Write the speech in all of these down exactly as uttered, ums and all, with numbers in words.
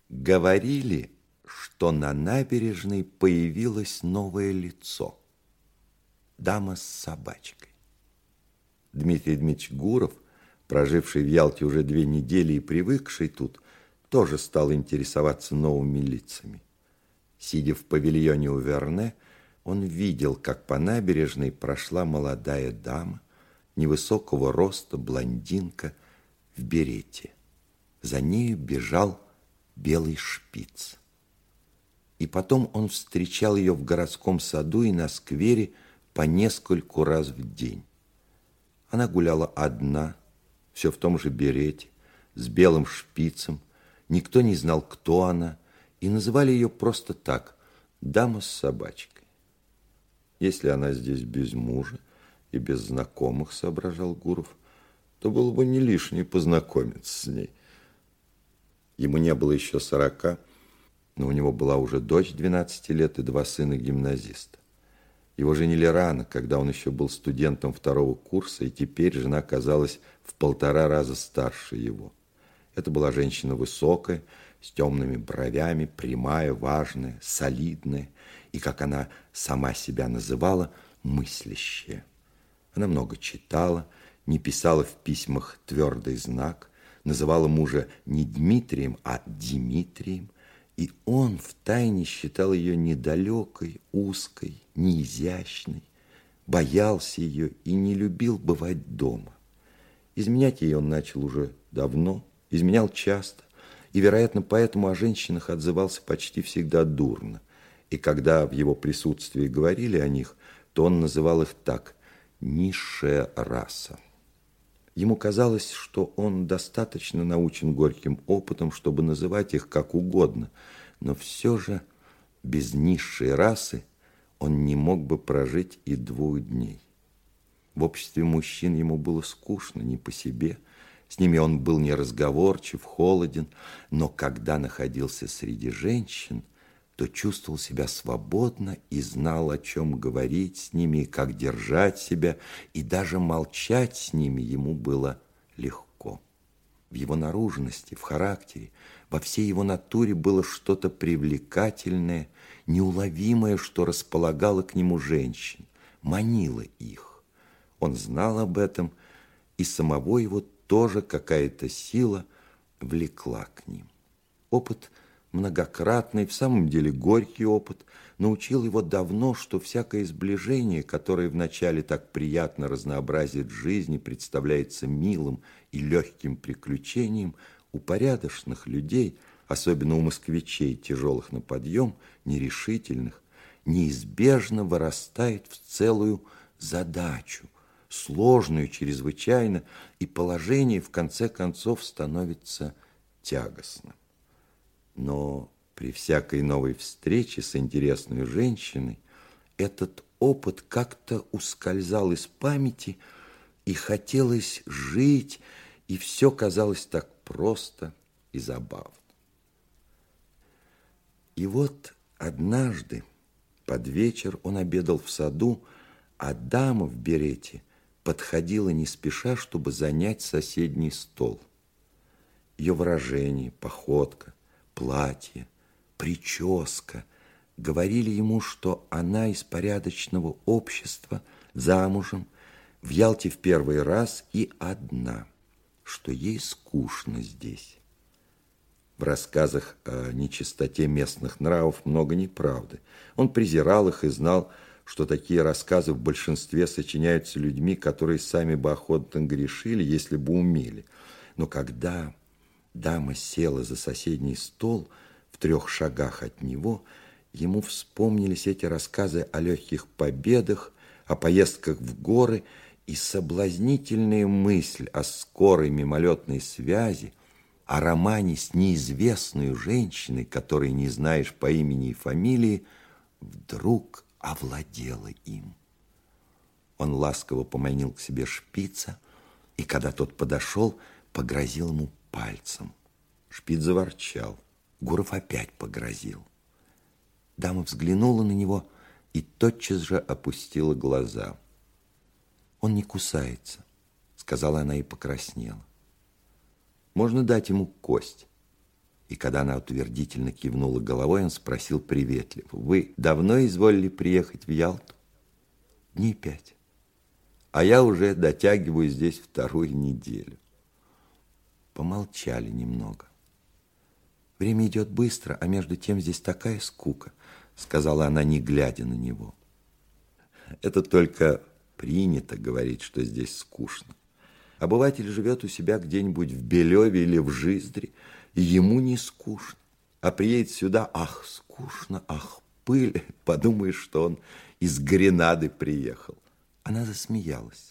Говорили, что на набережной появилось новое лицо. Дама с собачкой. Дмитрий Дмитриевич Гуров, проживший в Ялте уже две недели и привыкший тут, тоже стал интересоваться новыми лицами. Сидя в павильоне у Верне, он видел, как по набережной прошла молодая дама, невысокого роста блондинка в берете. За нею бежал белый шпиц. И потом он встречал ее в городском саду и на сквере по нескольку раз в день. Она гуляла одна, все в том же берете, с белым шпицем. Никто не знал, кто она, и называли ее просто так – дама с собачкой. Если она здесь без мужа и без знакомых, соображал Гуров, то было бы не лишнее познакомиться с ней. Ему не было еще сорока, но у него была уже дочь двенадцати лет и два сына-гимназиста. Его женили рано, когда он еще был студентом второго курса, и теперь жена казалась в полтора раза старше его. Это была женщина высокая, с темными бровями, прямая, важная, солидная, и, как она сама себя называла, мыслящая. Она много читала, не писала в письмах твердый знак, называла мужа не Дмитрием, а Димитрием, и он втайне считал ее недалекой, узкой, неизящной, боялся ее и не любил бывать дома. Изменять ей он начал уже давно, изменял часто, и, вероятно, поэтому о женщинах отзывался почти всегда дурно. И когда в его присутствии говорили о них, то он называл их так – низшая раса. Ему казалось, что он достаточно научен горьким опытом, чтобы называть их как угодно, но все же без низшей расы он не мог бы прожить и двух дней. В обществе мужчин ему было скучно, не по себе. С ними он был неразговорчив, холоден, но когда находился среди женщин, то чувствовал себя свободно и знал, о чем говорить с ними, как держать себя, и даже молчать с ними ему было легко. В его наружности, в характере, во всей его натуре было что-то привлекательное, неуловимое, что располагало к нему женщин, манило их. Он знал об этом, и самого его тоже какая-то сила влекла к ним. Опыт многократный, в самом деле горький опыт, научил его давно, что всякое сближение, которое вначале так приятно разнообразит жизнь и представляется милым и легким приключением, у порядочных людей, особенно у москвичей, тяжелых на подъем, нерешительных, неизбежно вырастает в целую задачу, сложную чрезвычайно, и положение в конце концов становится тягостным. Но при всякой новой встрече с интересной женщиной этот опыт как-то ускользал из памяти, и хотелось жить, и все казалось так просто и забавно. И вот однажды под вечер он обедал в саду, а дама в берете подходила не спеша, чтобы занять соседний стол. Ее выражение, походка, платье, прическа говорили ему, что она из порядочного общества, замужем, в Ялте в первый раз и одна, что ей скучно здесь. В рассказах о нечистоте местных нравов много неправды. Он презирал их и знал, что такие рассказы в большинстве сочиняются людьми, которые сами бы охотно грешили, если бы умели. Но когда дама села за соседний стол в трех шагах от него, ему вспомнились эти рассказы о легких победах, о поездках в горы, и соблазнительная мысль о скорой мимолетной связи, о романе с неизвестной женщиной, которой не знаешь по имени и фамилии, вдруг овладела им. Он ласково поманил к себе шпица, и когда тот подошел, погрозил ему пальцем. Шпиц заворчал. Гуров опять погрозил. Дама взглянула на него и тотчас же опустила глаза. «Он не кусается», — сказала она и покраснела. «Можно дать ему кость». И когда она утвердительно кивнула головой, он спросил приветливо: «Вы давно изволили приехать в Ялту?» «Дней пять. А я уже дотягиваю здесь вторую неделю». Помолчали немного. «Время идет быстро, а между тем здесь такая скука», сказала она, не глядя на него. «Это только принято говорить, что здесь скучно. Обыватель живет у себя где-нибудь в Белеве или в Жиздре, и ему не скучно. А приедет сюда, ах, скучно, ах, пыль, подумаешь, что он из Гренады приехал». Она засмеялась.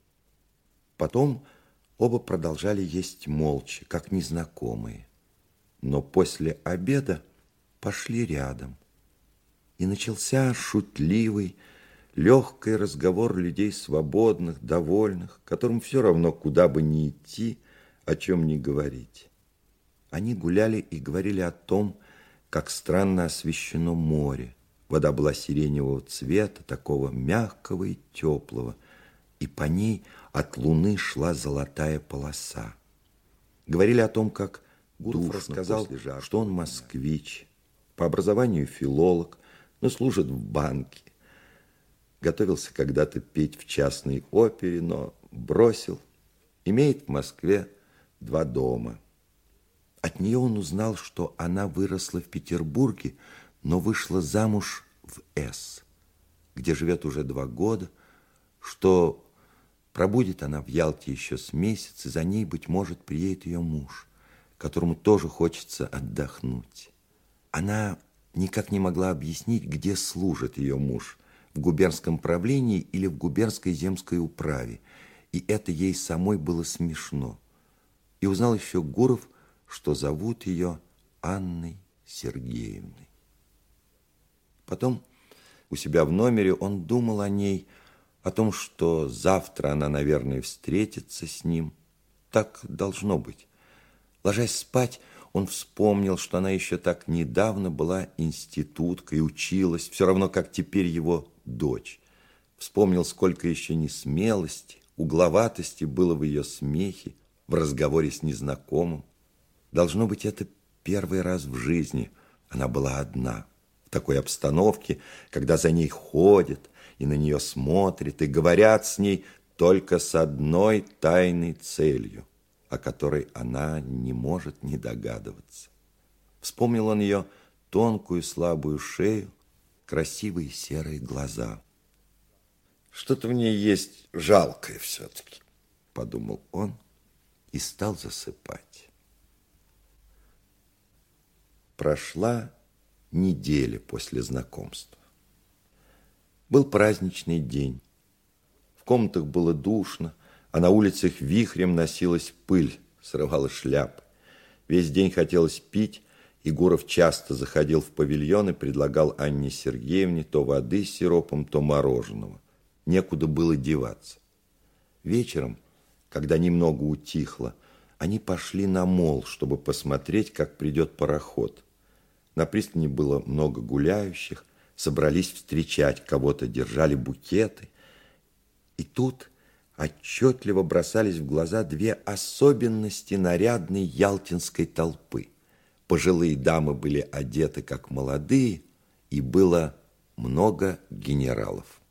Потом оба продолжали есть молча, как незнакомые. Но после обеда пошли рядом. И начался шутливый, легкий разговор людей свободных, довольных, которым все равно, куда бы ни идти, о чем ни говорить. Они гуляли и говорили о том, как странно освещено море. Вода была сиреневого цвета, такого мягкого и теплого, и по ней от луны шла золотая полоса. Говорили о том, как Гуров рассказал, что он москвич, по образованию филолог, но служит в банке. Готовился когда-то петь в частной опере, но бросил. Имеет в Москве два дома. От нее он узнал, что она выросла в Петербурге, но вышла замуж в С, где живет уже два года, что пробудет она в Ялте еще с месяц, и за ней, быть может, приедет ее муж, которому тоже хочется отдохнуть. Она никак не могла объяснить, где служит ее муж, в губернском правлении или в губернской земской управе, и это ей самой было смешно. И узнал еще Гуров, что зовут ее Анной Сергеевной. Потом у себя в номере он думал о ней, о том, что завтра она, наверное, встретится с ним. Так должно быть. Ложась спать, он вспомнил, что она еще так недавно была институткой и училась, все равно, как теперь его дочь. Вспомнил, сколько еще несмелости, угловатости было в ее смехе, в разговоре с незнакомым. Должно быть, это первый раз в жизни она была одна, в такой обстановке, когда за ней ходят и на нее смотрят, и говорят с ней только с одной тайной целью, о которой она не может не догадываться. Вспомнил он ее тонкую слабую шею, красивые серые глаза. «Что-то в ней есть жалкое все-таки», — подумал он и стал засыпать. Прошла неделя после знакомства. Был праздничный день. В комнатах было душно, а на улицах вихрем носилась пыль, срывала шляпы. Весь день хотелось пить, и Гуров часто заходил в павильон и предлагал Анне Сергеевне то воды с сиропом, то мороженого. Некуда было деваться. Вечером, когда немного утихло, они пошли на мол, чтобы посмотреть, как придет пароход. На пристани было много гуляющих, собрались встречать кого-то, держали букеты. И тут отчетливо бросались в глаза две особенности нарядной ялтинской толпы. Пожилые дамы были одеты как молодые, и было много генералов.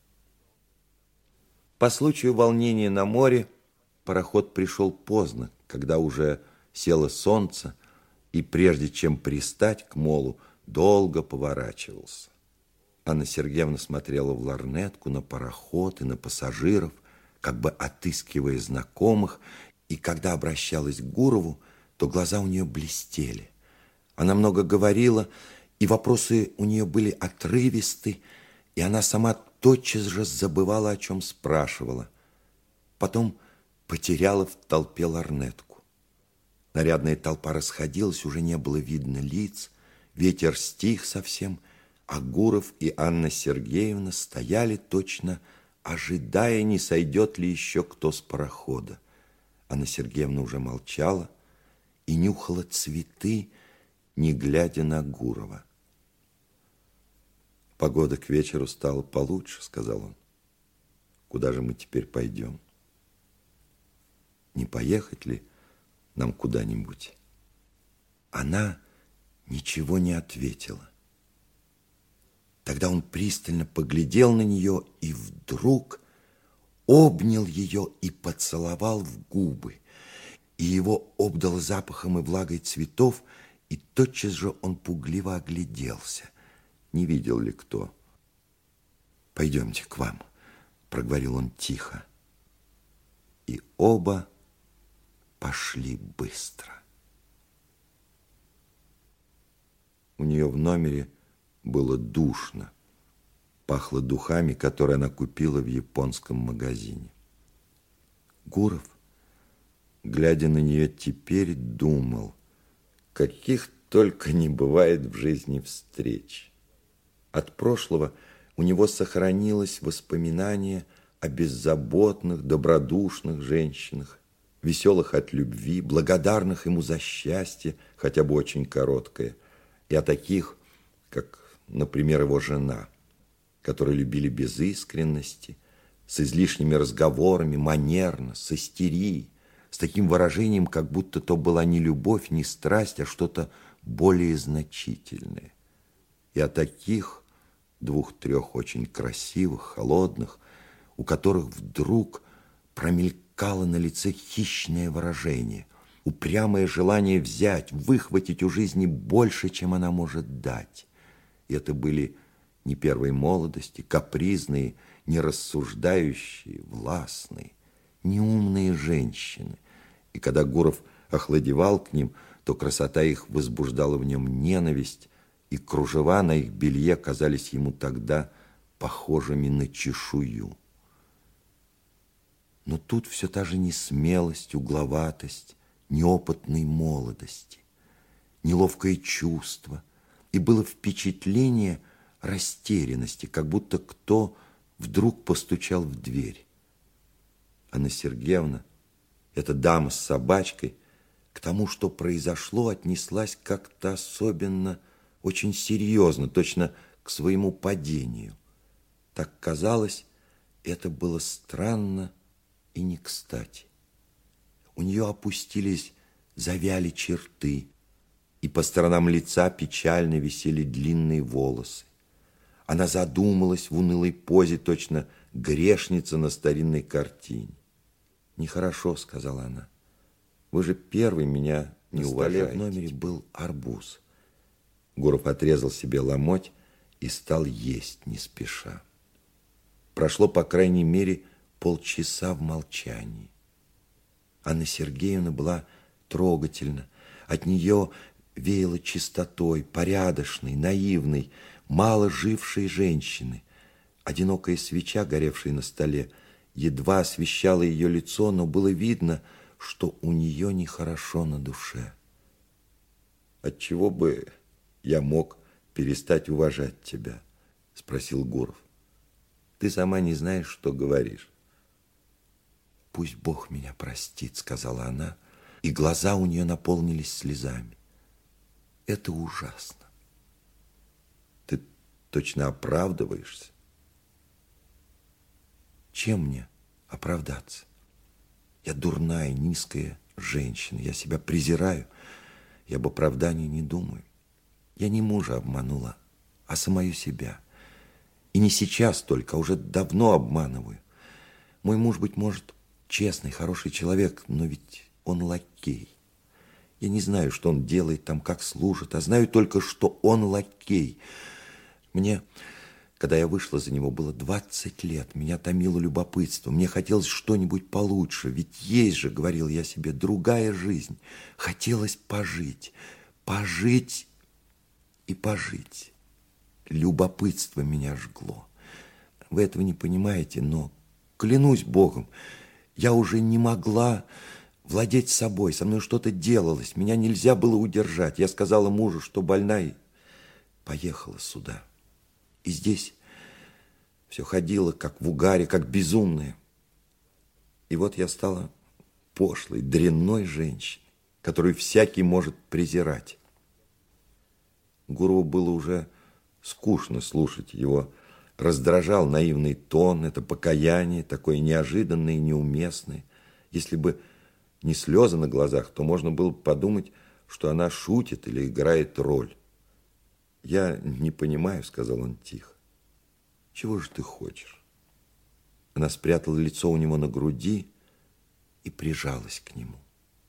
По случаю волнения на море пароход пришел поздно, когда уже село солнце, и прежде чем пристать к молу, долго поворачивался. Анна Сергеевна смотрела в лорнетку на пароход и на пассажиров, как бы отыскивая знакомых, и когда обращалась к Гурову, то глаза у нее блестели. Она много говорила, и вопросы у нее были отрывисты, и она сама тотчас же забывала, о чем спрашивала. Потом потеряла в толпе лорнетку. Нарядная толпа расходилась, уже не было видно лиц, ветер стих совсем, а Гуров и Анна Сергеевна стояли точно, ожидая, не сойдет ли еще кто с парохода. Анна Сергеевна уже молчала и нюхала цветы, не глядя на Гурова. «Погода к вечеру стала получше», — сказал он. «Куда же мы теперь пойдем? Не поехать ли нам куда-нибудь?» Она ничего не ответила. Тогда он пристально поглядел на нее и вдруг обнял ее и поцеловал в губы. И его обдало запахом и влагой цветов, и тотчас же он пугливо огляделся. Не видел ли кто? «Пойдемте к вам», — проговорил он тихо. И оба пошли быстро. У нее в номере было душно. Пахло духами, которые она купила в японском магазине. Гуров, глядя на нее теперь, думал, каких только не бывает в жизни встреч. От прошлого у него сохранилось воспоминание о беззаботных, добродушных женщинах, веселых от любви, благодарных ему за счастье, хотя бы очень короткое, и о таких, как, например, его жена, которые любили без искренности, с излишними разговорами, манерно, с истерией, с таким выражением, как будто то была не любовь, не страсть, а что-то более значительное. И о таких двух-трех очень красивых, холодных, у которых вдруг промелькало на лице хищное выражение, упрямое желание взять, выхватить у жизни больше, чем она может дать. И это были не первой молодости, капризные, нерассуждающие, властные, неумные женщины. И когда Гуров охладевал к ним, то красота их возбуждала в нем ненависть, и кружева на их белье казались ему тогда похожими на чешую. Но тут все та же несмелость, угловатость, неопытной молодости, неловкое чувство, и было впечатление растерянности, как будто кто вдруг постучал в дверь. Анна Сергеевна, эта дама с собачкой, к тому, что произошло, отнеслась как-то особенно, очень серьезно, точно к своему падению. Так казалось, это было странно и не кстати. У нее опустились, завяли черты, и по сторонам лица печально висели длинные волосы. Она задумалась в унылой позе, точно грешница на старинной картине. «Нехорошо», — сказала она. «Вы же первый меня не уважаете». В номере был арбуз. Гуров отрезал себе ломоть и стал есть не спеша. Прошло, по крайней мере, полчаса в молчании. Анна Сергеевна была трогательна. От нее веяло чистотой, порядочной, наивной, мало жившей женщины. Одинокая свеча, горевшая на столе, едва освещала ее лицо, но было видно, что у нее нехорошо на душе. «Отчего бы я мог перестать уважать тебя?» — спросил Гуров. «Ты сама не знаешь, что говоришь». «Пусть Бог меня простит», — сказала она, и глаза у нее наполнились слезами. «Это ужасно». «Ты точно оправдываешься?» «Чем мне оправдаться? Я дурная, низкая женщина, я себя презираю, я об оправдании не думаю. Я не мужа обманула, а самую себя. И не сейчас только, а уже давно обманываю. Мой муж, быть может, честный, хороший человек, но ведь он лакей. Я не знаю, что он делает там, как служит, а знаю только, что он лакей. Мне, когда я вышла за него, было двадцать лет. Меня томило любопытство. Мне хотелось что-нибудь получше. Ведь есть же, говорил я себе, другая жизнь. Хотелось пожить. Пожить и пожить. Любопытство меня жгло. Вы этого не понимаете, но, клянусь Богом, я уже не могла владеть собой. Со мной что-то делалось. Меня нельзя было удержать. Я сказала мужу, что больна, и поехала сюда. И здесь все ходило, как в угаре, как безумное. И вот я стала пошлой, дрянной женщиной, которую всякий может презирать. Гурову было уже скучно слушать его. Раздражал наивный тон, это покаяние, такое неожиданное и неуместное. Если бы не слезы на глазах, то можно было бы подумать, что она шутит или играет роль. Я не понимаю, сказал он тихо. Чего же ты хочешь? Она спрятала лицо у него на груди и прижалась к нему.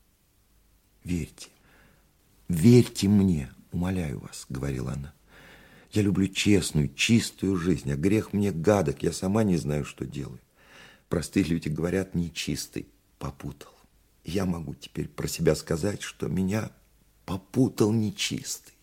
Верьте, верьте мне, умоляю вас, говорила она. Я люблю честную, чистую жизнь, а грех мне гадок, я сама не знаю, что делаю. Простые люди говорят, нечистый, попутал. Я могу теперь про себя сказать, что меня попутал нечистый.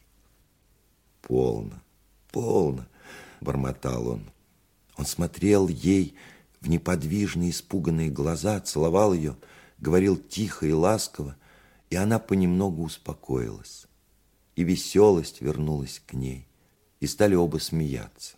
Полно, полно, бормотал он. Он смотрел ей в неподвижные, испуганные глаза, целовал ее, говорил тихо и ласково, и она понемногу успокоилась. И веселость вернулась к ней, и стали оба смеяться.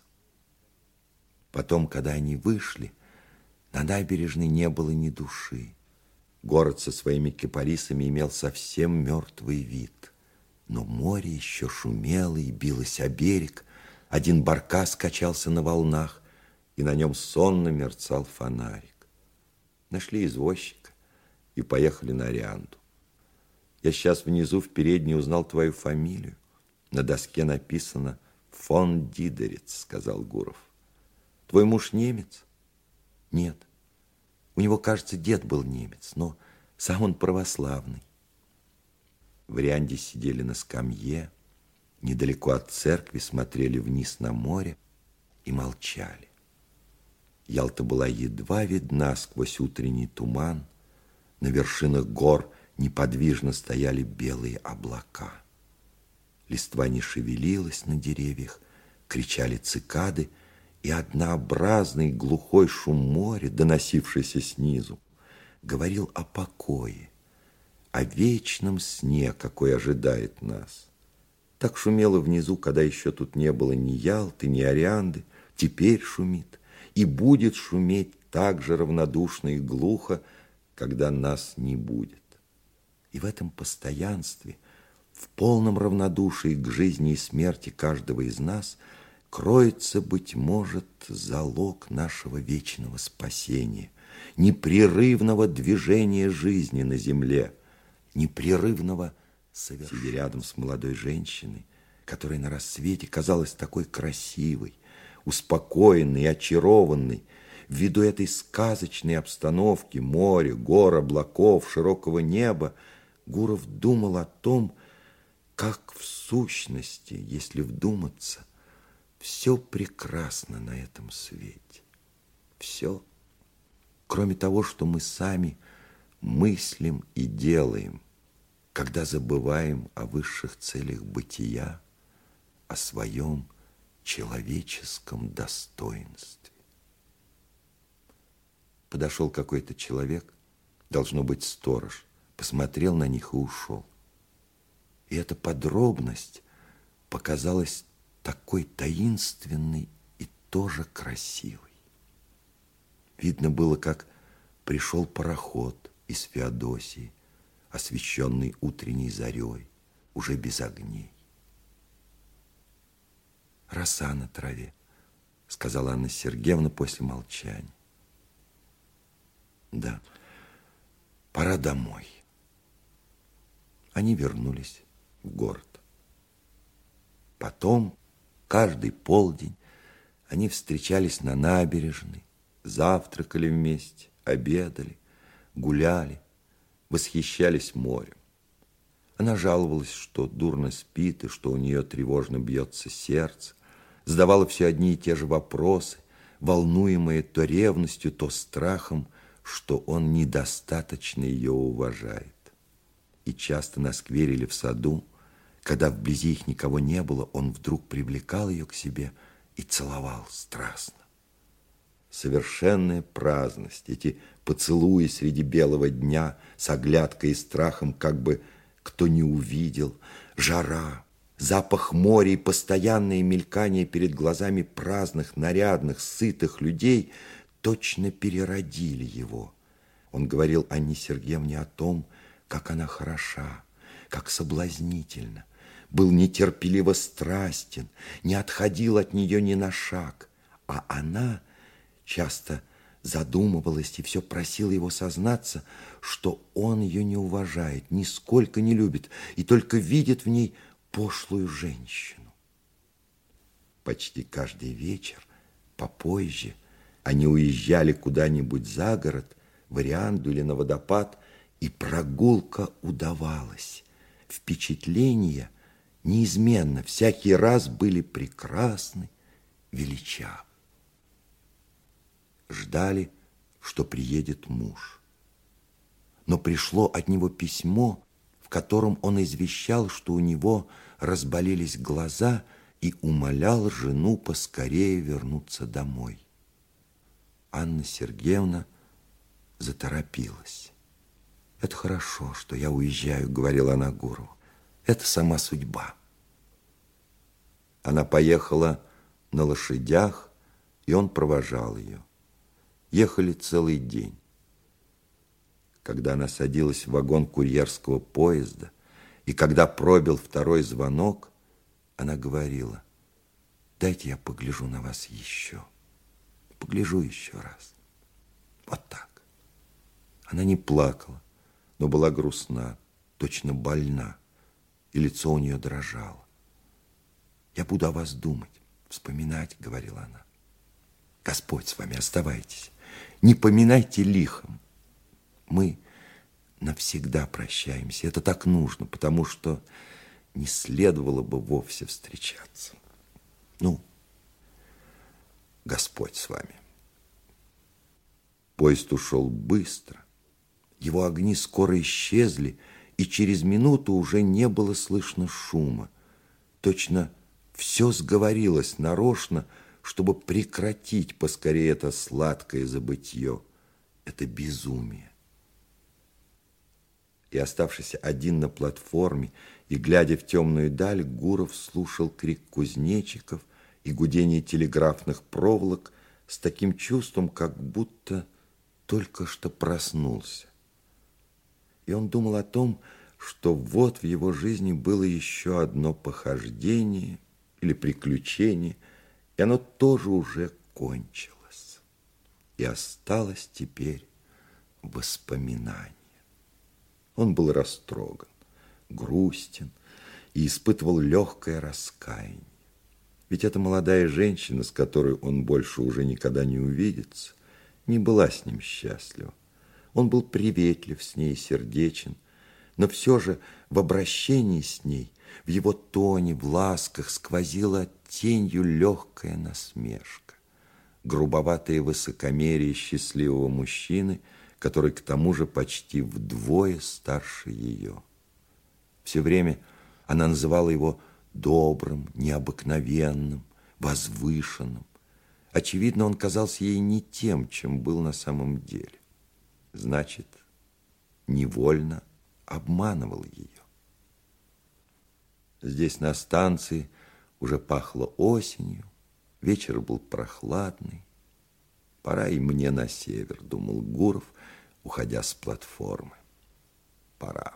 Потом, когда они вышли, на набережной не было ни души. Город со своими кипарисами имел совсем мертвый вид. Но море еще шумело и билось о берег. Один баркас качался на волнах, и на нем сонно мерцал фонарик. Нашли извозчика и поехали на Орианду. Я сейчас внизу в передней узнал твою фамилию. На доске написано «Фон Дидерец», сказал Гуров. Твой муж немец? Нет. У него, кажется, дед был немец, но сам он православный. В Орианде сидели на скамье, недалеко от церкви смотрели вниз на море и молчали. Ялта была едва видна сквозь утренний туман. На вершинах гор неподвижно стояли белые облака. Листва не шевелилась на деревьях, кричали цикады, и однообразный глухой шум моря, доносившийся снизу, говорил о покое, о вечном сне, какой ожидает нас. Так шумело внизу, когда еще тут не было ни Ялты, ни Орианды, теперь шумит и будет шуметь так же равнодушно и глухо, когда нас не будет. И в этом постоянстве, в полном равнодушии к жизни и смерти каждого из нас кроется, быть может, залог нашего вечного спасения, непрерывного движения жизни на земле, непрерывного совершения. Сидя рядом с молодой женщиной, которая на рассвете казалась такой красивой, успокоенной и очарованной, ввиду этой сказочной обстановки, моря, гор, облаков, широкого неба, Гуров думал о том, как в сущности, если вдуматься, все прекрасно на этом свете. Все, кроме того, что мы сами мыслим и делаем, когда забываем о высших целях бытия, о своем человеческом достоинстве. Подошел какой-то человек, должно быть сторож, посмотрел на них и ушел. И эта подробность показалась такой таинственной и тоже красивой. Видно было, как пришел пароход из Феодосии, освещенный утренней зарей, уже без огней. «Роса на траве», — сказала Анна Сергеевна после молчания. «Да, пора домой». Они вернулись в город. Потом, каждый полдень, они встречались на набережной, завтракали вместе, обедали, гуляли, восхищались морем. Она жаловалась, что дурно спит и что у нее тревожно бьется сердце, задавала все одни и те же вопросы, волнуемые то ревностью, то страхом, что он недостаточно ее уважает. И часто на сквере или в саду, когда вблизи их никого не было, он вдруг привлекал ее к себе и целовал страстно. Совершенная праздность, эти поцелуи среди белого дня с оглядкой и страхом, как бы кто не увидел, жара, запах моря и постоянное мелькание перед глазами праздных, нарядных, сытых людей точно переродили его. Он говорил Анне Сергеевне о том, как она хороша, как соблазнительна, был нетерпеливо страстен, не отходил от нее ни на шаг, а она часто задумывалась и все просила его сознаться, что он ее не уважает, нисколько не любит и только видит в ней пошлую женщину. Почти каждый вечер, попозже, они уезжали куда-нибудь за город, в Орианду или на водопад, и прогулка удавалась. Впечатления неизменно всякий раз были прекрасны, величавы. Ждали, что приедет муж. Но пришло от него письмо, в котором он извещал, что у него разболелись глаза, и умолял жену поскорее вернуться домой. Анна Сергеевна заторопилась. «Это хорошо, что я уезжаю», — говорила она Гурову. «Это сама судьба». Она поехала на лошадях, и он провожал ее. Ехали целый день. Когда она садилась в вагон курьерского поезда, и когда пробил второй звонок, она говорила: «Дайте я погляжу на вас еще, погляжу еще раз». Вот так. Она не плакала, но была грустна, точно больна, и лицо у нее дрожало. «Я буду о вас думать, вспоминать», — говорила она. «Господь с вами, оставайтесь, не поминайте лихом. Мы навсегда прощаемся, это так нужно, потому что не следовало бы вовсе встречаться. Ну, Господь с вами». Поезд ушел быстро. Его огни скоро исчезли, и через минуту уже не было слышно шума. Точно все сговорилось нарочно, чтобы прекратить поскорее это сладкое забытье, это безумие. И, оставшись один на платформе и глядя в темную даль, Гуров слушал крик кузнечиков и гудение телеграфных проволок с таким чувством, как будто только что проснулся. И он думал о том, что вот в его жизни было еще одно похождение или приключение, и оно тоже уже кончилось. И осталось теперь воспоминание. Он был растроган, грустен и испытывал легкое раскаяние. Ведь эта молодая женщина, с которой он больше уже никогда не увидится, не была с ним счастлива. Он был приветлив с ней, сердечен, но все же в обращении с ней, в его тоне, в ласках сквозила тенью легкая насмешка, грубоватое высокомерие счастливого мужчины, который к тому же почти вдвое старше ее. Все время она называла его добрым, необыкновенным, возвышенным. Очевидно, он казался ей не тем, чем был на самом деле. Значит, невольно обманывал ее. Здесь, на станции, уже пахло осенью, вечер был прохладный. «Пора и мне на север», — думал Гуров, уходя с платформы. «Пора».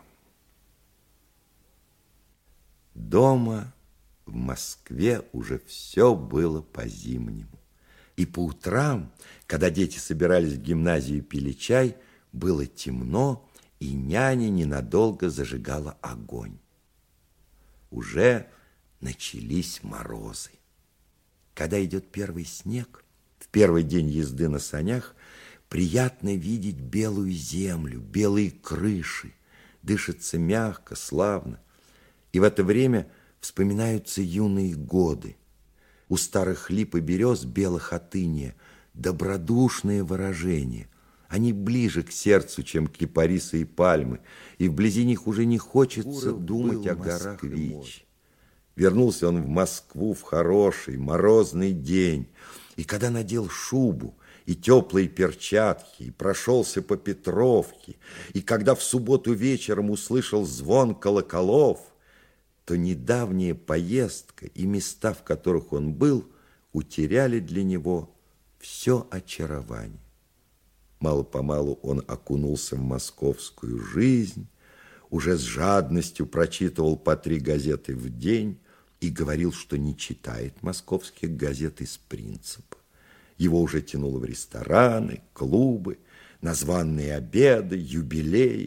Дома в Москве уже все было по-зимнему. И по утрам, когда дети собирались в гимназию и пили чай, было темно, и няня ненадолго зажигала огонь. Уже начались морозы. Когда идет первый снег, в первый день езды на санях, приятно видеть белую землю, белые крыши, дышится мягко, славно. И в это время вспоминаются юные годы. У старых лип и берез белых от иния добродушное выражение. Они ближе к сердцу, чем кипарисы и пальмы, и вблизи них уже не хочется Гуров думать о горах Вич. Вернулся он в Москву в хороший морозный день, и когда надел шубу и теплые перчатки, и прошелся по Петровке, и когда в субботу вечером услышал звон колоколов, то недавняя поездка и места, в которых он был, утеряли для него все очарование. Мало-помалу он окунулся в московскую жизнь, уже с жадностью прочитывал по три газеты в день и говорил, что не читает московских газет из принципа. Его уже тянуло в рестораны, клубы, на званые обеды, юбилеи,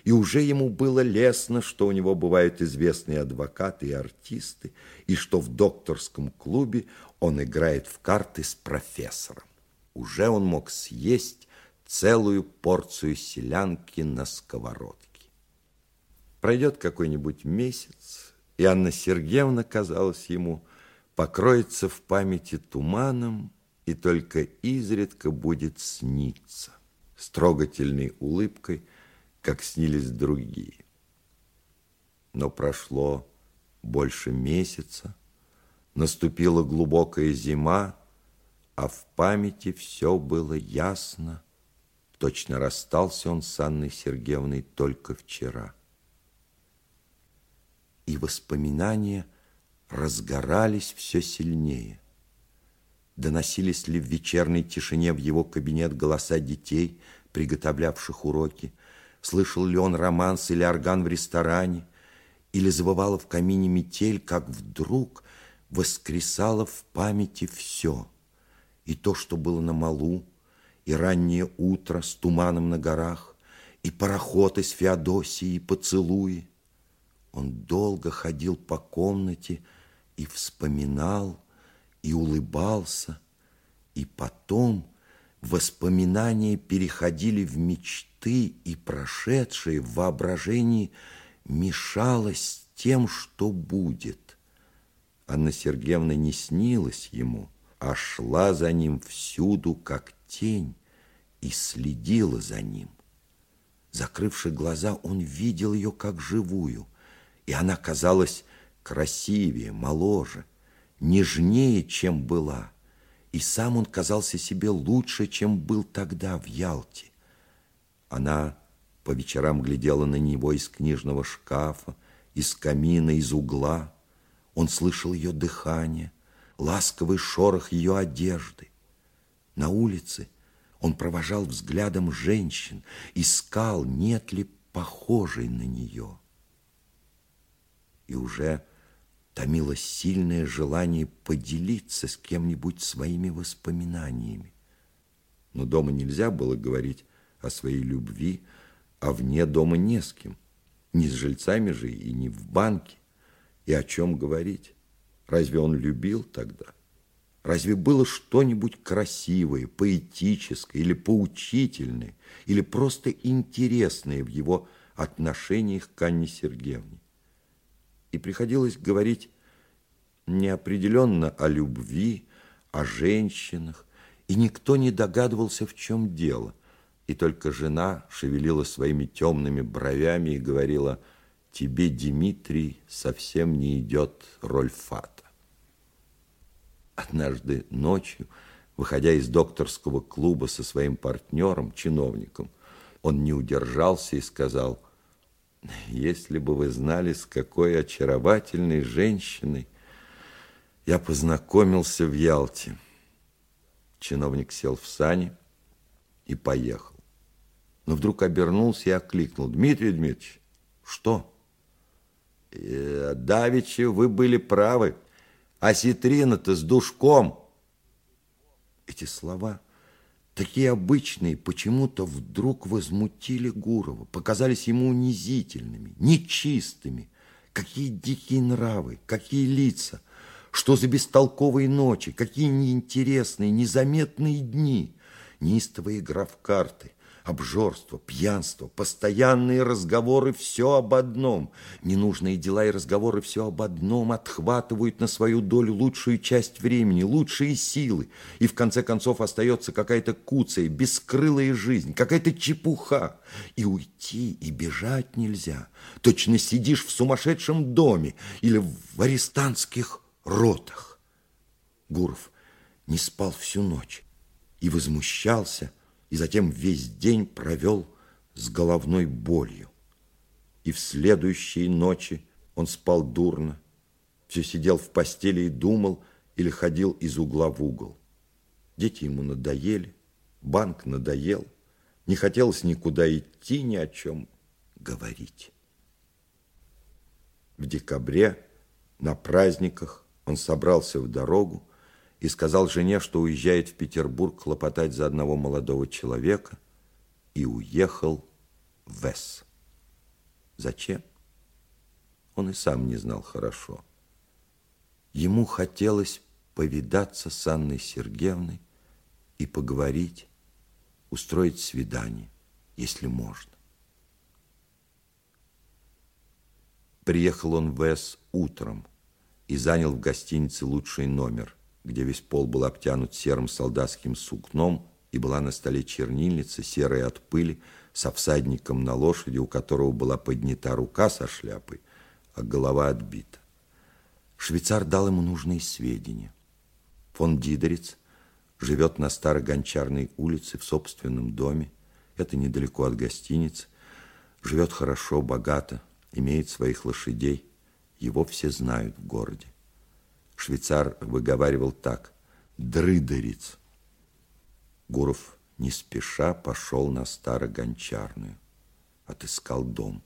и уже ему было лестно, что у него бывают известные адвокаты и артисты, и что в докторском клубе он играет в карты с профессором. Уже он мог съесть целую порцию селянки на сковородке. Пройдет какой-нибудь месяц, и Анна Сергеевна, казалось ему, покроется в памяти туманом и только изредка будет сниться с трогательной улыбкой, как снились другие. Но прошло больше месяца, наступила глубокая зима, а в памяти все было ясно. Точно расстался он с Анной Сергеевной только вчера. И воспоминания разгорались все сильнее. Доносились ли в вечерней тишине в его кабинет голоса детей, приготовлявших уроки? Слышал ли он романс или орган в ресторане? Или завывала в камине метель, как вдруг воскресало в памяти все. И то, что было на малу, и раннее утро с туманом на горах, и пароход из Феодосии, и поцелуи. Он долго ходил по комнате и вспоминал, и улыбался, и потом воспоминания переходили в мечты, и прошедшее в воображении мешалось с тем, что будет. Анна Сергеевна не снилась ему, а шла за ним всюду, как тень, и следила за ним. Закрывши глаза, он видел ее как живую, и она казалась красивее, моложе, нежнее, чем была, и сам он казался себе лучше, чем был тогда в Ялте. Она по вечерам глядела на него из книжного шкафа, из камина, из угла. Он слышал ее дыхание, ласковый шорох ее одежды. На улице он провожал взглядом женщин, искал, нет ли похожей на нее. И уже томило сильное желание поделиться с кем-нибудь своими воспоминаниями. Но дома нельзя было говорить о своей любви, а вне дома не с кем. Не с жильцами же и не в банке. И о чем говорить? Разве он любил тогда? Разве было что-нибудь красивое, поэтическое или поучительное, или просто интересное в его отношениях к Анне Сергеевне? И приходилось говорить неопределенно о любви, о женщинах, и никто не догадывался, в чем дело. И только жена шевелила своими темными бровями и говорила: «Тебе, Дмитрий, совсем не идет роль фата». Однажды ночью, выходя из докторского клуба со своим партнером, чиновником, он не удержался и сказал: «Если бы вы знали, с какой очаровательной женщиной я познакомился в Ялте». Чиновник сел в сани и поехал. Но вдруг обернулся и окликнул: «Дмитрий Дмитриевич!» «Что?» «Э, давеча вы были правы. Осетрина-то с душком». Эти слова, такие обычные, почему-то вдруг возмутили Гурова, показались ему унизительными, нечистыми. Какие дикие нравы, какие лица, что за бестолковые ночи, какие неинтересные, незаметные дни, неистовая игра в карты, обжорство, пьянство, постоянные разговоры все об одном. Ненужные дела и разговоры все об одном отхватывают на свою долю лучшую часть времени, лучшие силы. И в конце концов остается какая-то куцая, бескрылая жизнь, какая-то чепуха. И уйти, и бежать нельзя. Точно сидишь в сумасшедшем доме или в арестантских ротах. Гуров не спал всю ночь и возмущался, и затем весь день провел с головной болью. И в следующие ночи он спал дурно, все сидел в постели и думал, или ходил из угла в угол. Дети ему надоели, банк надоел, не хотелось никуда идти, ни о чем говорить. В декабре на праздниках он собрался в дорогу и сказал жене, что уезжает в Петербург хлопотать за одного молодого человека, и уехал в С. Зачем? Он и сам не знал хорошо. Ему хотелось повидаться с Анной Сергеевной и поговорить, устроить свидание, если можно. Приехал он в С утром и занял в гостинице лучший номер, где весь пол был обтянут серым солдатским сукном и была на столе чернильница, серая от пыли, со всадником на лошади, у которого была поднята рука со шляпой, а голова отбита. Швейцар дал ему нужные сведения. Фон Дидерец живет на Старой Гончарной улице в собственном доме. Это недалеко от гостиницы. Живет хорошо, богато, имеет своих лошадей. Его все знают в городе. Швейцар выговаривал так: Дрыдерец. Гуров не спеша пошел на Старогончарную. Отыскал дом.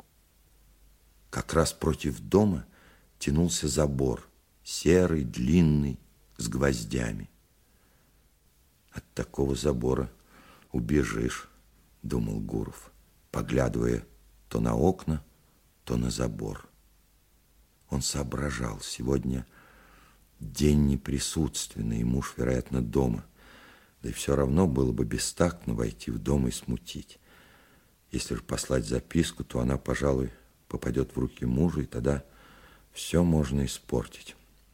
Как раз против дома тянулся забор, серый, длинный, с гвоздями. От такого забора убежишь, думал Гуров, поглядывая то на окна, то на забор. Он соображал, сегодня день неприсутственный, и муж, вероятно, дома. Да и все равно было бы бестактно войти в дом и смутить. Если же послать записку, то она, пожалуй, попадет в руки мужа, и тогда все можно испортить.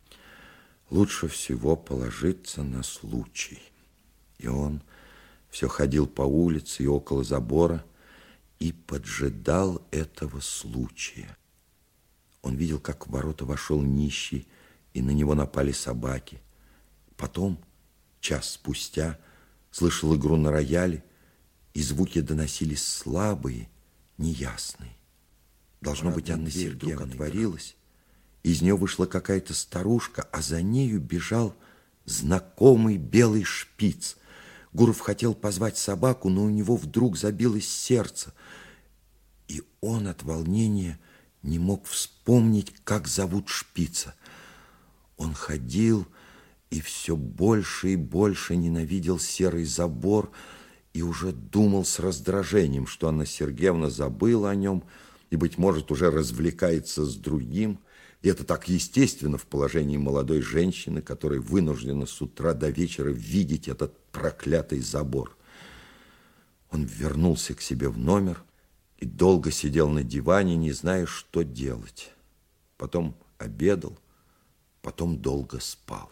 Лучше всего положиться на случай. И он все ходил по улице и около забора и поджидал этого случая. Он видел, как в ворота вошел нищий, и на него напали собаки. Потом, час спустя, слышал игру на рояле, и звуки доносились слабые, неясные. Должно быть, Анна Сергеевна отворилась. Из нее вышла какая-то старушка, а за нею бежал знакомый белый шпиц. Гуров хотел позвать собаку, но у него вдруг забилось сердце, и он от волнения не мог вспомнить, как зовут шпица. Он ходил и все больше и больше ненавидел серый забор и уже думал с раздражением, что Анна Сергеевна забыла о нем и, быть может, уже развлекается с другим. И это так естественно в положении молодой женщины, которая вынуждена с утра до вечера видеть этот проклятый забор. Он вернулся к себе в номер и долго сидел на диване, не зная, что делать. Потом обедал, потом долго спал.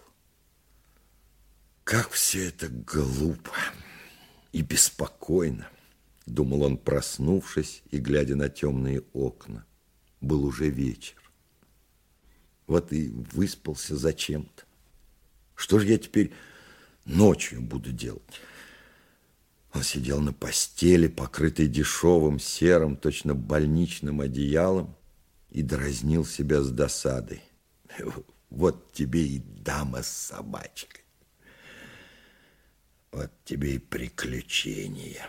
Как все это глупо и беспокойно, думал он, проснувшись и глядя на темные окна. Был уже вечер. Вот и выспался зачем-то. Что же я теперь ночью буду делать? Он сидел на постели, покрытой дешевым, серым, точно больничным одеялом, и дразнил себя с досадой. Вот тебе и дама с собачкой. Вот тебе и приключения.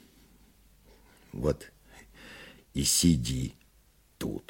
Вот и сиди тут.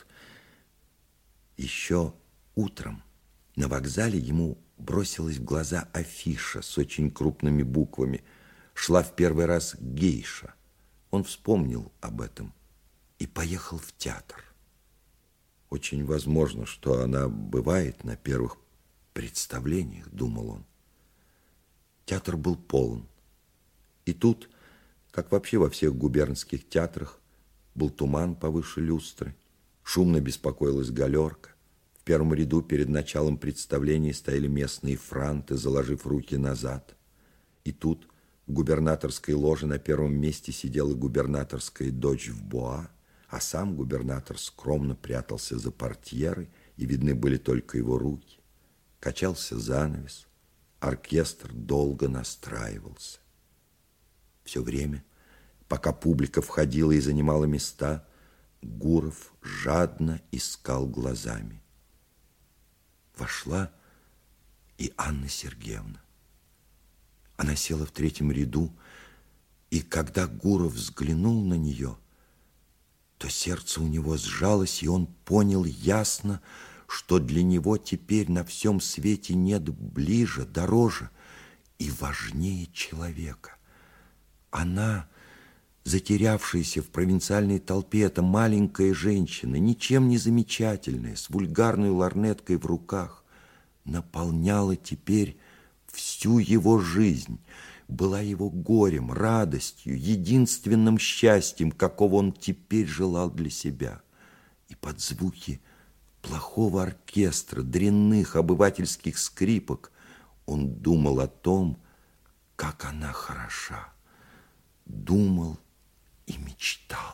Еще утром на вокзале ему бросилась в глаза афиша с очень крупными буквами. Шла в первый раз гейша. Он вспомнил об этом и поехал в театр. Очень возможно, что она бывает на первых представлениях, думал он. Театр был полон. И тут, как вообще во всех губернских театрах, был туман повыше люстры, шумно беспокоилась галерка. В первом ряду перед началом представления стояли местные франты, заложив руки назад. И тут в губернаторской ложе на первом месте сидела губернаторская дочь в боа, а сам губернатор скромно прятался за портьерой, и видны были только его руки. Качался занавес, оркестр долго настраивался. Все время, пока публика входила и занимала места, Гуров жадно искал глазами. Вошла и Анна Сергеевна. Она села в третьем ряду, и когда Гуров взглянул на нее, то сердце у него сжалось, и он понял ясно, что для него теперь на всем свете нет ближе, дороже и важнее человека. Она Затерявшаяся в провинциальной толпе эта маленькая женщина, ничем не замечательная, с вульгарной лорнеткой в руках, наполняла теперь всю его жизнь, была его горем, радостью, единственным счастьем, какого он теперь желал для себя. И под звуки плохого оркестра, дрянных обывательских скрипок он думал о том, как она хороша, думал и мечтал.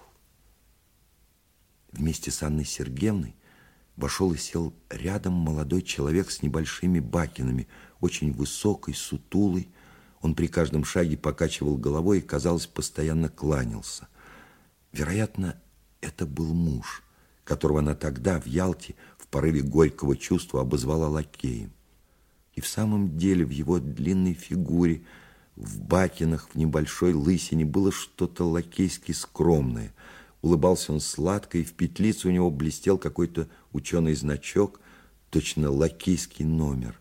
Вместе с Анной Сергеевной вошел и сел рядом молодой человек с небольшими бакинами, очень высокий, сутулый. Он при каждом шаге покачивал головой и, казалось, постоянно кланялся. Вероятно, это был муж, которого она тогда в Ялте в порыве горького чувства обозвала лакеем. И в самом деле в его длинной фигуре, в бакинах, в небольшой лысине было что-то лакейски скромное. Улыбался он сладко, и в петлице у него блестел какой-то ученый значок, точно лакейский номер.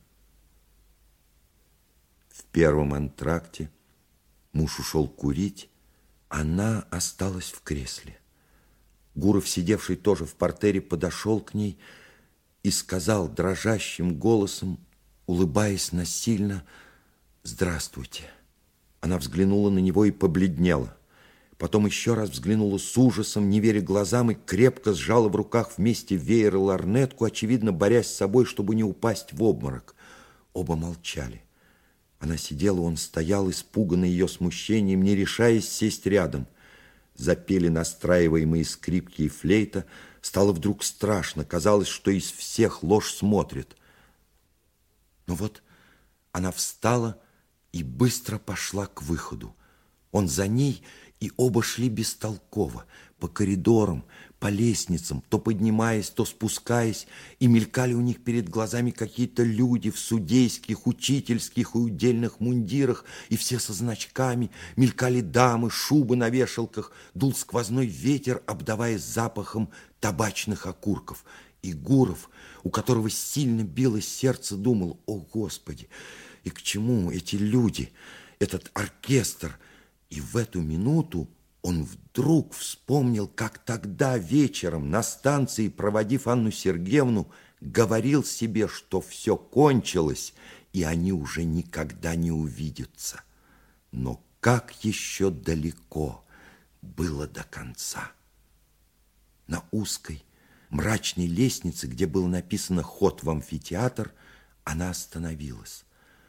В первом антракте муж ушел курить, она осталась в кресле. Гуров, сидевший тоже в партере, подошел к ней и сказал дрожащим голосом, улыбаясь насильно: «Здравствуйте». Она взглянула на него и побледнела. Потом еще раз взглянула с ужасом, не веря глазам, и крепко сжала в руках вместе веер и лорнетку, очевидно, борясь с собой, чтобы не упасть в обморок. Оба молчали. Она сидела, он стоял, испуганный ее смущением, не решаясь сесть рядом. Запели настраиваемые скрипки и флейта. Стало вдруг страшно. Казалось, что из всех ложь смотрит. Но вот она встала и быстро пошла к выходу. Он за ней, и оба шли бестолково, по коридорам, по лестницам, то поднимаясь, то спускаясь, и мелькали у них перед глазами какие-то люди в судейских, учительских и удельных мундирах, и все со значками, мелькали дамы, шубы на вешалках, дул сквозной ветер, обдавая запахом табачных окурков. И Гуров, у которого сильно билось сердце, думал: «О, Господи! И к чему эти люди, этот оркестр?» И в эту минуту он вдруг вспомнил, как тогда вечером на станции, проводив Анну Сергеевну, говорил себе, что все кончилось, и они уже никогда не увидятся. Но как еще далеко было до конца. На узкой, мрачной лестнице, где было написано «Ход в амфитеатр», она остановилась.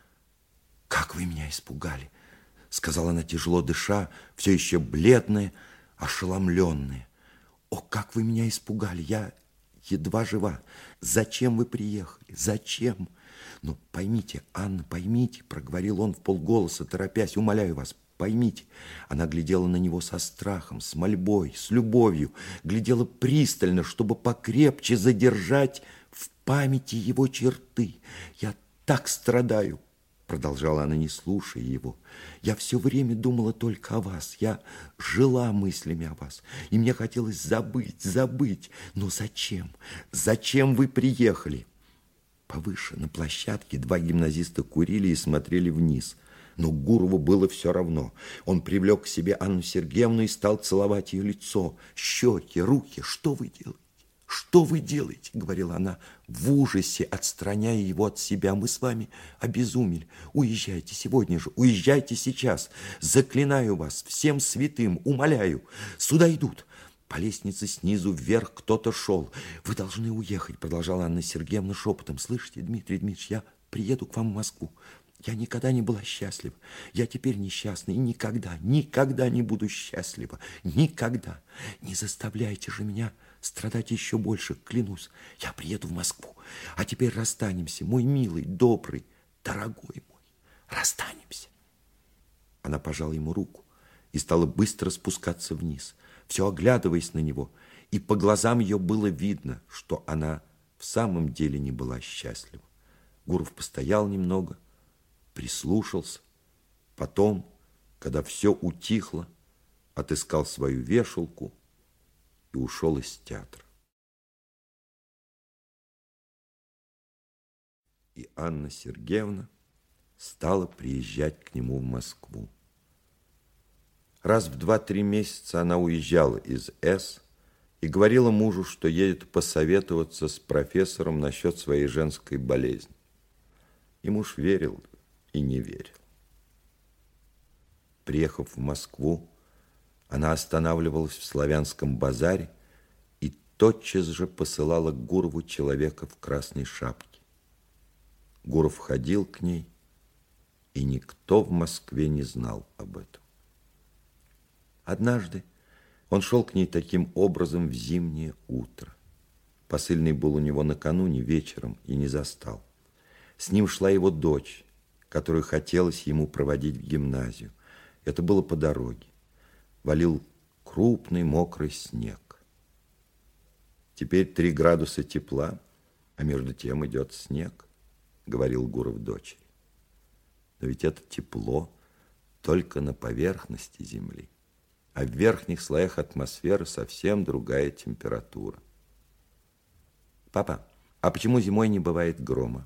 «Как вы меня испугали!» — сказала она, тяжело дыша, все еще бледная, ошеломленная. «О, как вы меня испугали! Я едва жива. Зачем вы приехали? Зачем? Но поймите, Анна, поймите!» — проговорил он вполголоса, торопясь. «Умоляю вас, поймите». Она глядела на него со страхом, с мольбой, с любовью, глядела пристально, чтобы покрепче задержать в памяти его черты. «Я так страдаю!» — продолжала она, не слушая его. «Я все время думала только о вас. Я жила мыслями о вас. И мне хотелось забыть, забыть. Но зачем? Зачем вы приехали?» Повыше, на площадке, два гимназиста курили и смотрели вниз. Но Гурову было все равно. Он привлек к себе Анну Сергеевну и стал целовать ее лицо, щеки, руки. «Что вы делаете? Что вы делаете?» — говорила она, в ужасе отстраняя его от себя. «Мы с вами обезумели. Уезжайте сегодня же, уезжайте сейчас. Заклинаю вас всем святым, умоляю. Сюда идут». По лестнице снизу вверх кто-то шел. «Вы должны уехать», — продолжала Анна Сергеевна шепотом. «Слышите, Дмитрий Дмитриевич, я приеду к вам в Москву. Я никогда не была счастлива. Я теперь несчастна и никогда, никогда не буду счастлива. Никогда. Не заставляйте же меня страдать еще больше, клянусь. Я приеду в Москву. А теперь расстанемся, мой милый, добрый, дорогой мой. Расстанемся». Она пожала ему руку и стала быстро спускаться вниз, все оглядываясь на него, и по глазам ее было видно, что она в самом деле не была счастлива. Гуров постоял немного, прислушался, потом, когда все утихло, отыскал свою вешалку и ушел из театра. И Анна Сергеевна стала приезжать к нему в Москву. Раз в два-три месяца она уезжала из С и говорила мужу, что едет посоветоваться с профессором насчет своей женской болезни. И муж верил и не верил. Приехав в Москву, она останавливалась в Славянском базаре и тотчас же посылала к Гурову человека в красной шапке. Гуров ходил к ней, и никто в Москве не знал об этом. Однажды он шел к ней таким образом в зимнее утро. Посыльный был у него накануне вечером и не застал. С ним шла его дочь, которую хотелось ему проводить в гимназию. Это было по дороге. Валил крупный мокрый снег. Теперь три градуса тепла, а между тем идет снег, говорил Гуров дочери. Но ведь это тепло только на поверхности земли, а в верхних слоях атмосферы совсем другая температура. Папа, а почему зимой не бывает грома?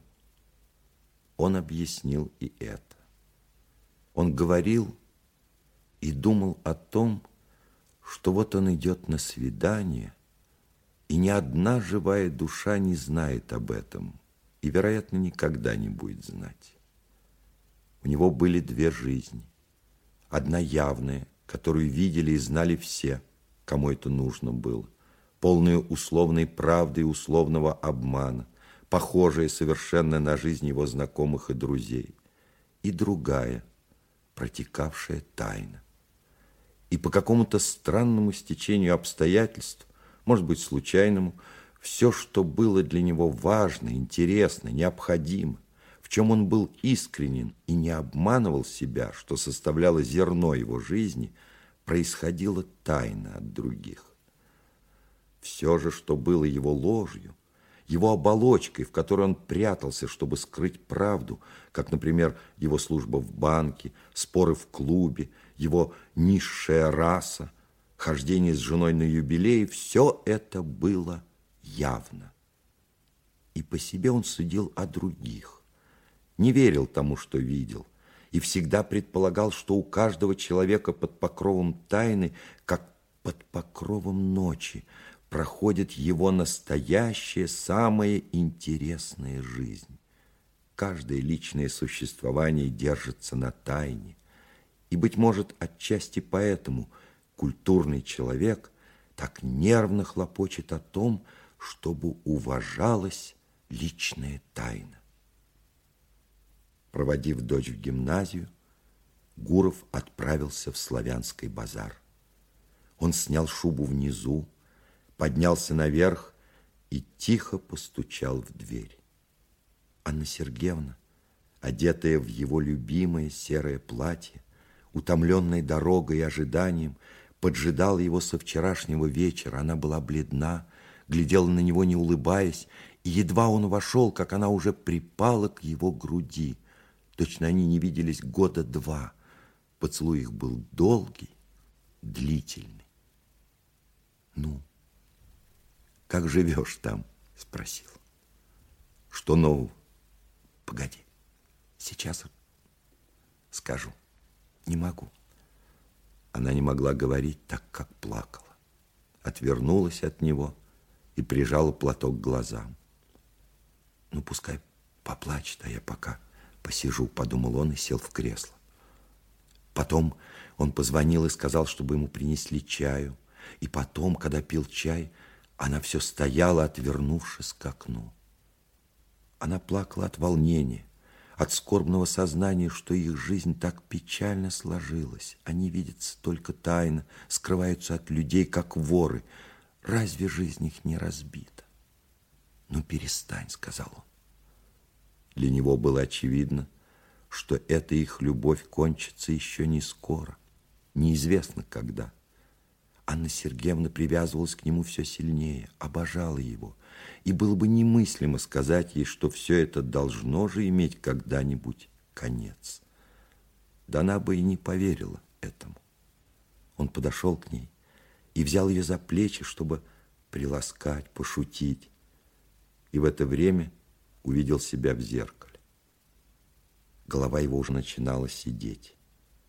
Он объяснил и это. Он говорил и думал о том, что вот он идет на свидание, и ни одна живая душа не знает об этом, и, вероятно, никогда не будет знать. У него были две жизни. Одна явная, которую видели и знали все, кому это нужно было, полная условной правды и условного обмана, похожая совершенно на жизнь его знакомых и друзей. И другая, протекавшая тайно. И по какому-то странному стечению обстоятельств, может быть, случайному, все, что было для него важно, интересно, необходимо, в чем он был искренен и не обманывал себя, что составляло зерно его жизни, происходило тайно от других. Все же, что было его ложью, его оболочкой, в которой он прятался, чтобы скрыть правду, как, например, его служба в банке, споры в клубе, его низшая раса, хождение с женой на юбилей, все это было явно. И по себе он судил о других, не верил тому, что видел, и всегда предполагал, что у каждого человека под покровом тайны, как под покровом ночи, проходит его настоящая, самая интересная жизнь. Каждое личное существование держится на тайне, и, быть может, отчасти поэтому культурный человек так нервно хлопочет о том, чтобы уважалась личная тайна. Проводив дочь в гимназию, Гуров отправился в Славянский базар. Он снял шубу внизу, поднялся наверх и тихо постучал в дверь. Анна Сергеевна, одетая в его любимое серое платье, утомленная дорогой и ожиданием, поджидала его со вчерашнего вечера. Она была бледна, глядела на него, не улыбаясь, и едва он вошел, как она уже припала к его груди. Точно они не виделись года два. Поцелуй их был долгий, длительный. «Ну, как живешь там?» – спросил. «Что нового?» «Погоди, сейчас скажу. Не могу». Она не могла говорить, так как плакала. Отвернулась от него и прижала платок к глазам. «Ну, пускай поплачет, а я пока посижу», – подумал он и сел в кресло. Потом он позвонил и сказал, чтобы ему принесли чаю. И потом, когда пил чай, она все стояла, отвернувшись к окну. Она плакала от волнения, от скорбного сознания, что их жизнь так печально сложилась. Они видятся только тайно, скрываются от людей, как воры. Разве жизнь их не разбита? «Ну, перестань», — сказал он. Для него было очевидно, что эта их любовь кончится еще не скоро, неизвестно когда. Анна Сергеевна привязывалась к нему все сильнее, обожала его, и было бы немыслимо сказать ей, что все это должно же иметь когда-нибудь конец. Да она бы и не поверила этому. Он подошел к ней и взял ее за плечи, чтобы приласкать, пошутить, и в это время увидел себя в зеркале. Голова его уже начинала сидеть.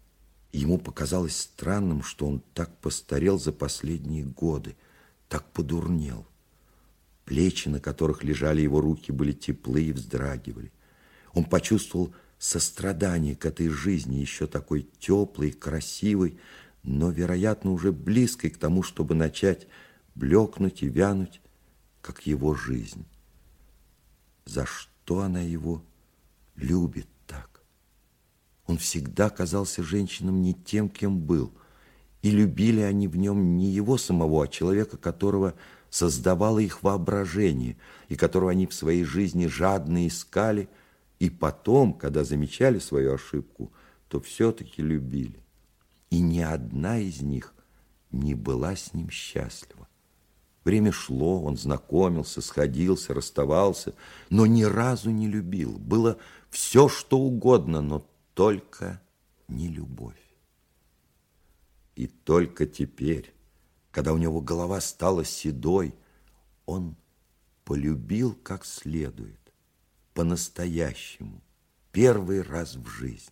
Ему показалось странным, что он так постарел за последние годы, так подурнел. Плечи, на которых лежали его руки, были теплы и вздрагивали. Он почувствовал сострадание к этой жизни, еще такой теплой, красивой, но, вероятно, уже близкой к тому, чтобы начать блекнуть и вянуть, как его жизнь. За что она его любит так? Он всегда казался женщинам не тем, кем был, и любили они в нем не его самого, а человека, которого создавало их воображение, и которого они в своей жизни жадно искали, и потом, когда замечали свою ошибку, то все-таки любили. И ни одна из них не была с ним счастлива. Время шло, он знакомился, сходился, расставался, но ни разу не любил. Было все, что угодно, но только не любовь. И только теперь, когда у него голова стала седой, он полюбил как следует, по-настоящему, первый раз в жизни.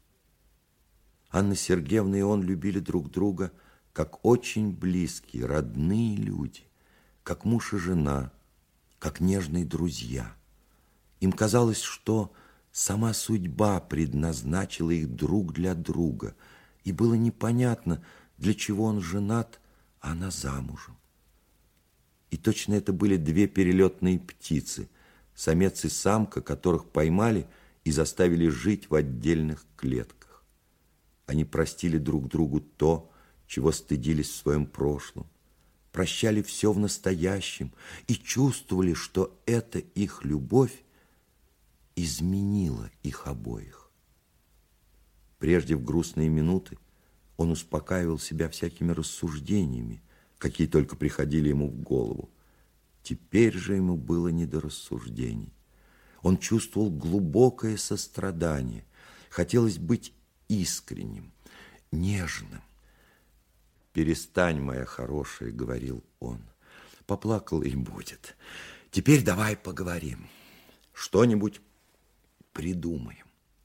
Анна Сергеевна и он любили друг друга как очень близкие, родные люди, как муж и жена, как нежные друзья. Им казалось, что сама судьба предназначила их друг для друга, и было непонятно, для чего он женат, а она замужем. И точно это были две перелетные птицы, самец и самка, которых поймали и заставили жить в отдельных клетках. Они простили друг другу то, чего стыдились в своем прошлом, прощали все в настоящем и чувствовали, что эта их любовь изменила их обоих. Прежде в грустные минуты он успокаивал себя всякими рассуждениями, какие только приходили ему в голову. Теперь же ему было не до рассуждений. Он чувствовал глубокое сострадание. Хотелось быть искренним, нежным. «Перестань, моя хорошая», — говорил он. «Поплакала и будет. Теперь давай поговорим. Что-нибудь придумаем».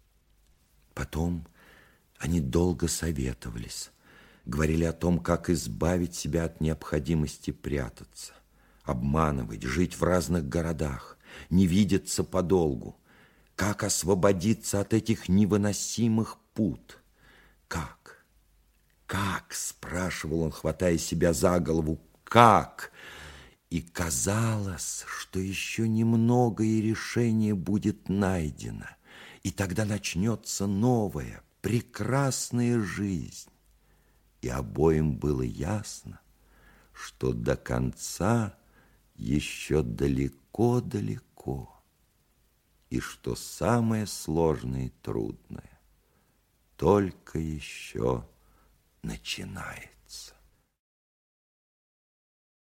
Потом они долго советовались, говорили о том, как избавить себя от необходимости прятаться, обманывать, жить в разных городах, не видеться подолгу, как освободиться от этих невыносимых пут. Как? Как? Спрашивал он, хватая себя за голову. Как? И казалось, что еще немного, и решение будет найдено, и тогда начнется новая, прекрасная жизнь. И обоим было ясно, что до конца еще далеко-далеко, и что самое сложное и трудное только еще начинается.